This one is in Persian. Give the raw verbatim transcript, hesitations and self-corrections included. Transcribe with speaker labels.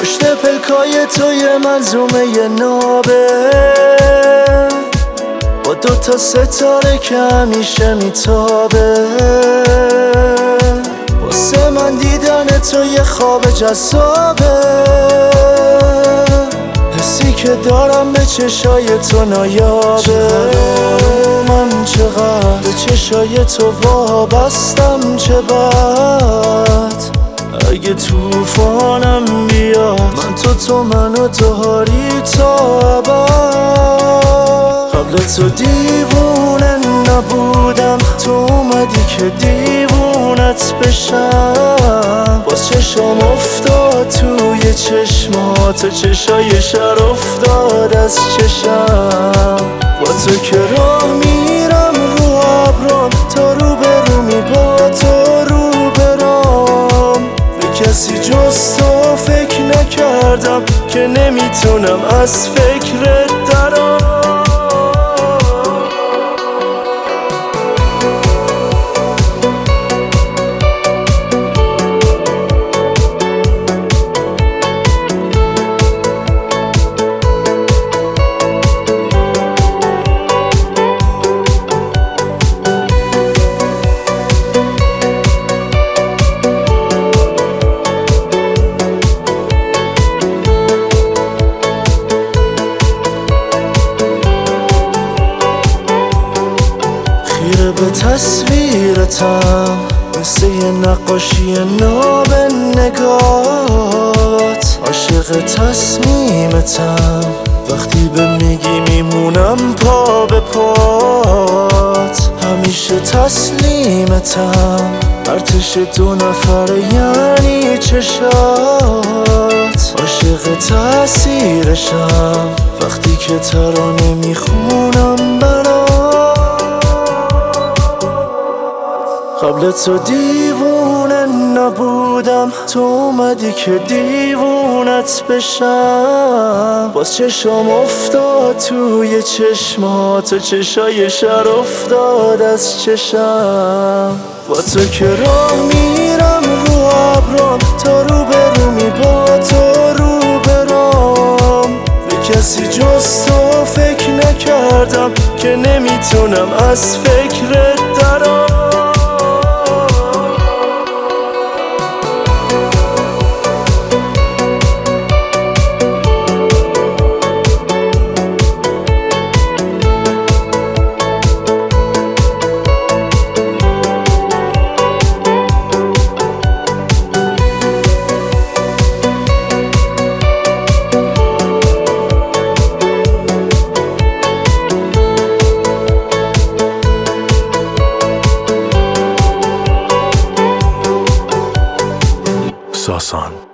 Speaker 1: پشت پلکای تو یه منظومه یه نابه با دوتا ستاره که همیشه میتابه. واسه من دیدن تو یه خواب جذابه، حسی که دارم به چشای تو نایابه. من چقدر به چشای تو وابستم، چه بد اگه توفانم بیاد، من تو تو منو داری تا ابد. قبل تو دیوونه نبودم، تو اومدی که دیوونت بشم. باز چشم افتاد توی چشمات، چشای شر افتاد از چشم. با تو که راه میرم رو ابرام، تا رو به رو می با تو رو برام. به کسی جز تو فکر نکردم که نمیتونم از فکرت درام. خیره به تصویرتم، مثل یه نقاشی ناب نگات. عاشق تصمیمتم، وقتی به میگی میمونم پا به پات. همیشه تسلیمتم، ارتش دو نفره یعنی چشات. عاشق تأثیرشم، وقتی که ترانه میخونم برات. قبل تو دیوونه نبودم، تو اومدی که دیوونت بشم. باز چشم افتاد توی چشمات، چشای شر افتاد از چشم. با تو که راه میرم رو ابرام، تا رو به رو می با تو رو برام. به کسی جز تو فکر نکردم که نمیتونم از فکرت درام.
Speaker 2: Sasan.